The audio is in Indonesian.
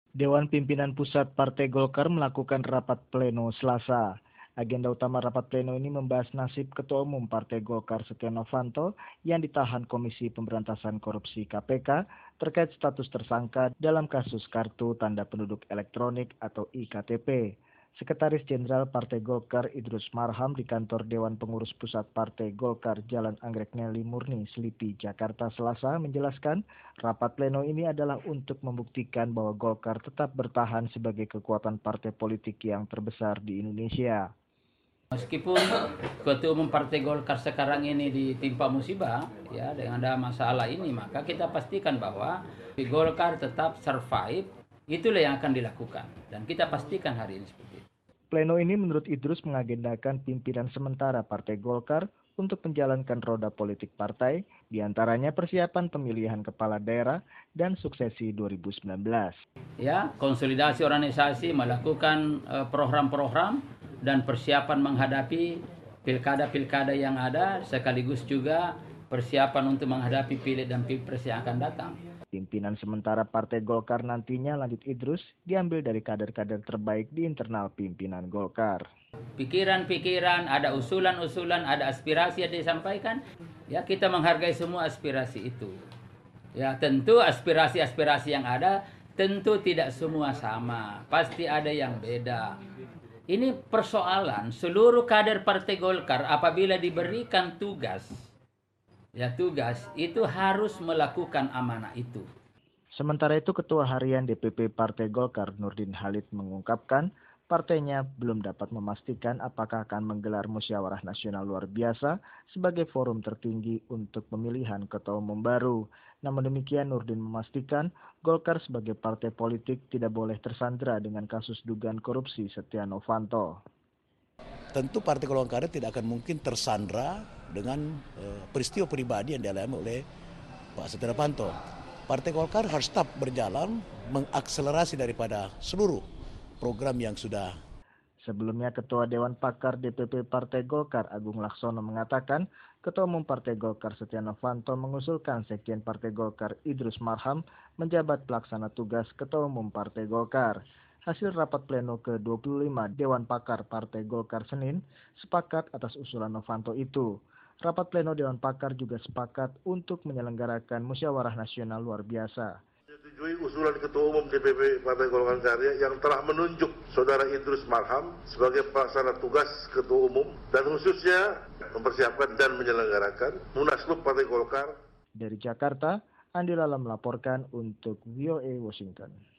Dewan Pimpinan Pusat Partai Golkar melakukan rapat pleno Selasa. Agenda utama rapat pleno ini membahas nasib Ketua Umum Partai Golkar Setia Novanto yang ditahan Komisi Pemberantasan Korupsi (KPK) terkait status tersangka dalam kasus kartu tanda penduduk elektronik atau iktp. Sekretaris Jenderal Partai Golkar Idrus Marham di kantor Dewan Pengurus Pusat Partai Golkar Jalan Anggrek Neli Murni, Selipi, Jakarta Selasa menjelaskan rapat pleno ini adalah untuk membuktikan bahwa Golkar tetap bertahan sebagai kekuatan partai politik yang terbesar di Indonesia. Meskipun Ketua Umum Partai Golkar sekarang ini ditimpa musibah, ya, dengan ada masalah ini, maka kita pastikan bahwa Golkar tetap survive, itulah yang akan dilakukan. Dan kita pastikan hari ini seperti itu. Pleno ini menurut Idrus mengagendakan pimpinan sementara Partai Golkar untuk menjalankan roda politik partai, diantaranya persiapan pemilihan kepala daerah dan suksesi 2019. Ya, konsolidasi organisasi, melakukan program-program dan persiapan menghadapi pilkada-pilkada yang ada, sekaligus juga persiapan untuk menghadapi pileg dan pilpres yang akan datang. Pimpinan sementara Partai Golkar nantinya, lanjut Idrus, diambil dari kader-kader terbaik di internal pimpinan Golkar. Pikiran-pikiran, ada usulan-usulan, ada aspirasi yang disampaikan, ya kita menghargai semua aspirasi itu. Ya tentu aspirasi-aspirasi yang ada tentu tidak semua sama, pasti ada yang beda. Ini persoalan seluruh kader Partai Golkar apabila diberikan tugas itu harus melakukan amanah itu. Sementara itu, Ketua Harian DPP Partai Golkar Nurdin Halid mengungkapkan partainya belum dapat memastikan apakah akan menggelar musyawarah nasional luar biasa sebagai forum tertinggi untuk pemilihan ketua umum baru. Namun demikian, Nurdin memastikan Golkar sebagai partai politik tidak boleh tersandra dengan kasus dugaan korupsi Setia Novanto. Tentu Partai Golkar tidak akan mungkin tersandra dengan peristiwa pribadi yang dialami oleh Pak Setia Novanto. Partai Golkar harus tetap berjalan mengakselerasi daripada seluruh program yang sudah. Sebelumnya, Ketua Dewan Pakar DPP Partai Golkar Agung Laksono mengatakan Ketua Umum Partai Golkar Setia Novanto mengusulkan Sekjen Partai Golkar Idrus Marham menjabat pelaksana tugas Ketua Umum Partai Golkar. Hasil rapat pleno ke-25 Dewan Pakar Partai Golkar Senin sepakat atas usulan Novanto itu. Rapat pleno Dewan Pakar juga sepakat untuk menyelenggarakan musyawarah nasional luar biasa. Menyetujui usulan Ketua Umum DPP Partai Golkar Karya yang telah menunjuk Saudara Idrus Marham sebagai pelaksana tugas Ketua Umum dan khususnya mempersiapkan dan menyelenggarakan Munaslup Partai Golkar. Dari Jakarta, Andi Lala melaporkan untuk VOA Washington.